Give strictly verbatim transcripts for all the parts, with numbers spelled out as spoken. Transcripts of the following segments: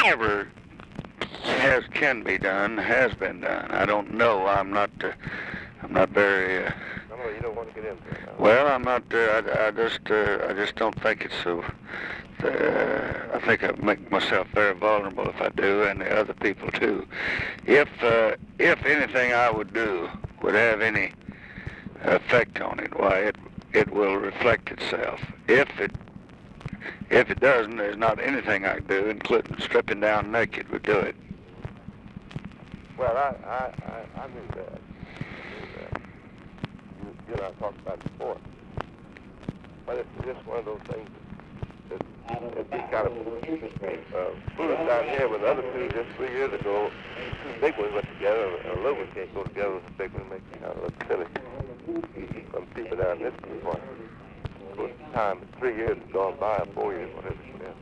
whatever has can be done has been done. I don't know. I'm not. Uh, I'm not very. Uh, No, you don't want to get into it. No. well, I'm not. Uh, I, I just. Uh, I just don't think it's so. Uh, I think I make myself very vulnerable if I do, and the other people too. If uh, if anything I would do would have any effect on it, why it it will reflect itself. If it if it doesn't, there's not anything I can do, including stripping down naked, would do it. Well, I I, I, I knew that. I knew that. You, you and I talked about it before. But it's just one of those things that it be kind of uh, foolish down here with the other two just three years ago. Two big ones went together, and a little one can't go together with a big one. It makes it kind of look silly from people down this point. Of course, time, three years has gone by, or four years, whatever it is.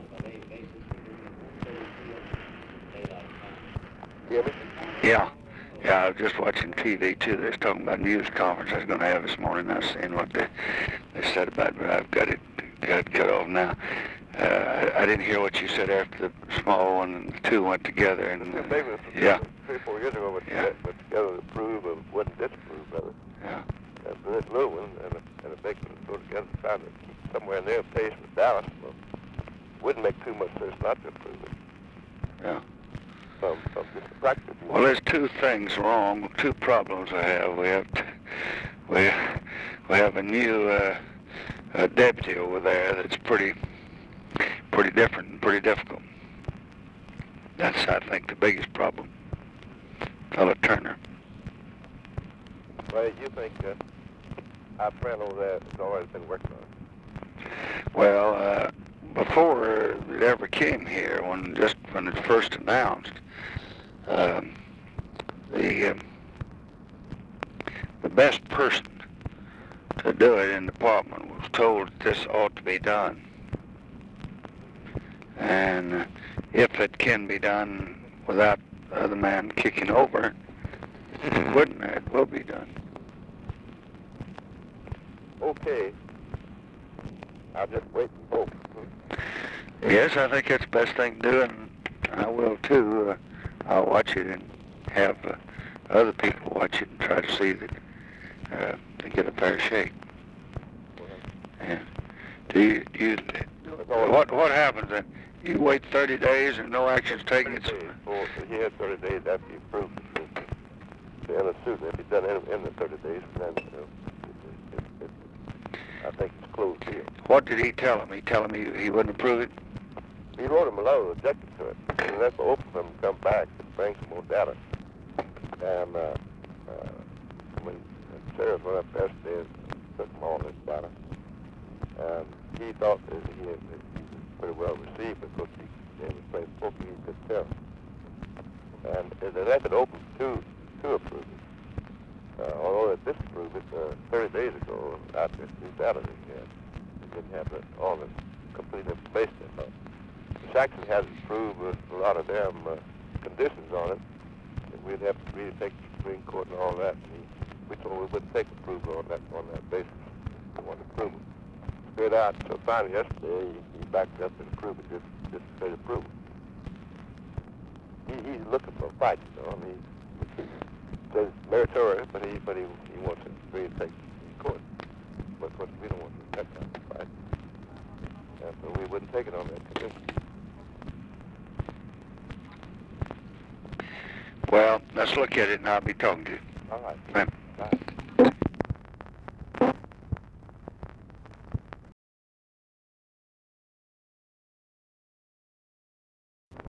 You hear me? Yeah. Yeah, I was just watching T V too. They was talking about a news conference I was going to have this morning. I was seeing what they, they said about it, but I've got it, got it cut off now. Uh, I, I didn't hear what you said after the small one and the two went together. And The big one, yeah, three or four years ago, went, Yeah. went together to approve of what disapprove of it. yeah, And this little one and a, and a big one go together, trying to keep somewhere in their pace with balance. Well, wouldn't make too much sense not to approve it. yeah. From, from just a practical view. Well, there's two things wrong, two problems I have. We have to, we we have a new uh, uh, deputy over there that's pretty pretty different and pretty difficult. That's, I think, the biggest problem. Fellow Turner. Well, you think uh, our friend over there has already been working on it? Well, uh, before it ever came here, when just when it first announced, um, the uh, the best person to do it in the department was told that this ought to be done, and uh, if it can be done without the other man kicking over, it wouldn't. It will be done. Okay. I'll just wait and hope. Yes, I think that's the best thing to do, and I will too. Uh, I'll watch it and have uh, other people watch it and try to see that uh, they get a fair shake. And do you, do you what what happens then? You wait thirty days and no action's taken. thirty days. Well, he had thirty days after he approved it. The end of suit, if he's done in, in the thirty days, then uh, it, it, it, I think it's closed deal. What did he tell him? He tell him he, he wouldn't approve it? He wrote him a letter objecting to it, and that's for open for him to come back and bring some more data. And uh, uh, when the sheriff went up yesterday and took him all this data, and he thought that he, had, that he was pretty well received because he, they was playing poker, he could tell. And uh, they left it open to, to approve it. Uh, although they disapproved it uh, thirty days ago, after this new data that he had, they didn't have the, all the complete information about it. Saxon hasn't approved a lot of them uh, conditions on it, and we'd have to really take the Supreme Court and all that. And he, we told him we wouldn't take approval on that on that basis. We wanted approval. Straight out. So finally yesterday he, he backed up and approved it, just just straight approval. He, he's looking for a fight, you know. I mean, he says meritorious, but he but he he wants it to really take to court. But of course we don't want that kind of fight, and so we wouldn't take it on that condition. Well, let's look at it and I'll be talking to you. All right. Right. Bye.